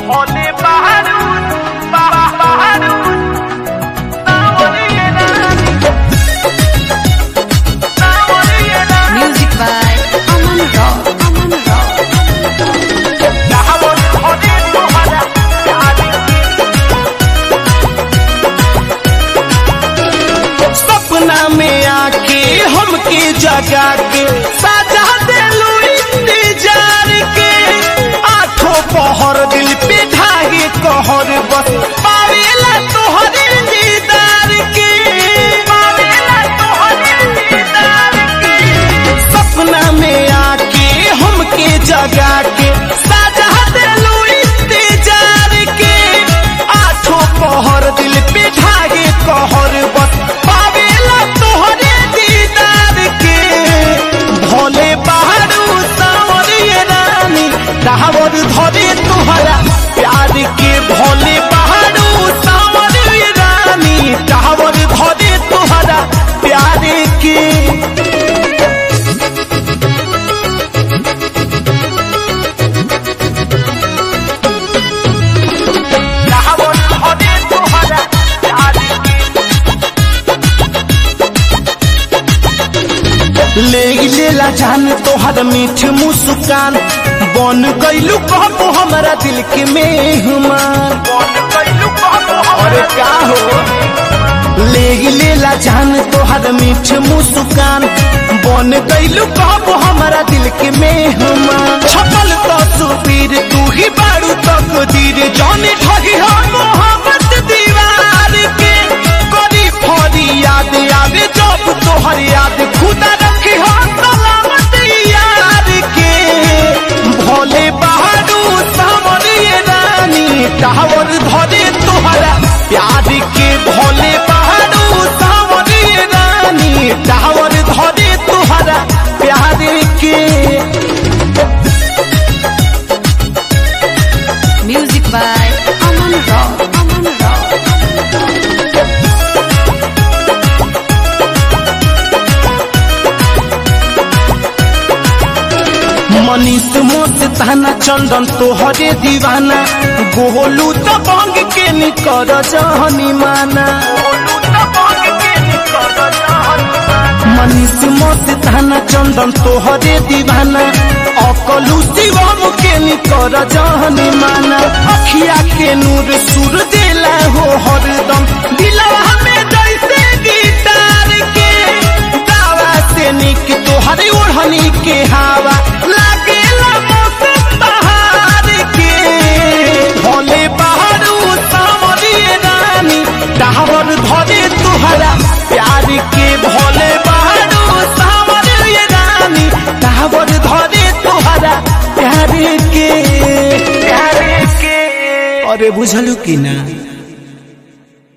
Music by Aman Rock. सपना में आके हमके जगा के साजा देलू इंतजार के आठों पहर दिल पे ढागे कहर बस पावेला तोहरे दीदार के सपना में आके हमके जगा के साजा देलू इंतजार के आठों पहर दिल पे ढागे कहर बस पावेला तोहरे दीदार के भोले बहारू सांवरिए रानी दावर धरे तोहरा प्यार के भोले बहारू सांवरिए रानी दावर धरे तोहरा प्यार के ले लेला जान तोहर मीठ मुस्कान बन गईलू कहबो हमारा दिल के मेहमान अरे का हो ले लेला जान तोहर मीठ मुस्कान बन गईलू कहबो हमारा दिल के मेहमान छपल तस्वीर तू ही बारू तकदीर जाने ठगी हो मोहब्बत दीवार के करी फरी याद आवे जब तोहर याद खुदा रखी हो सलामत यार के भोले बहारू सांवरिए रानी टावर धरे तोहरा प्यार के भोले बहारू सांवरिए रानी टावर धरे तोहरा प्यार के Music by Aman Rock. Manish मोत थाना चंदन तोहरे दीवाना गोलू तो बंग के निकर जहनी माना मनीष मोत थाना चंदन तोहरे दीवाना अकलू शिवम के निकर जहनी माना अखिया के नूर सुर देला हो हरदम दिलवा में जैसे गिटार के दावा से निक तोहरे ओढ़नी के हवा लागेला मौसम बहार के भोले बहारू सांवरिए रानी टावर धरे तोहरा प्यार के भोले बहारू सांवरिए रानी टावर धरे तोहरा प्यार के अरे बुझलू की ना।